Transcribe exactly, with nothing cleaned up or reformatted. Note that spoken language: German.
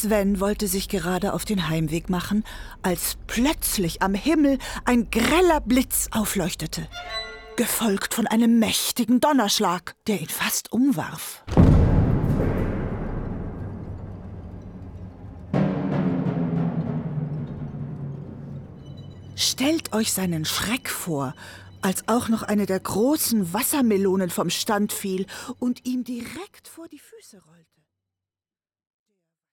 Sven wollte sich gerade auf den Heimweg machen, als plötzlich am Himmel ein greller Blitz aufleuchtete, gefolgt von einem mächtigen Donnerschlag, der ihn fast umwarf. Stellt euch seinen Schreck vor, als auch noch eine der großen Wassermelonen vom Stand fiel und ihm direkt vor die Füße rollte.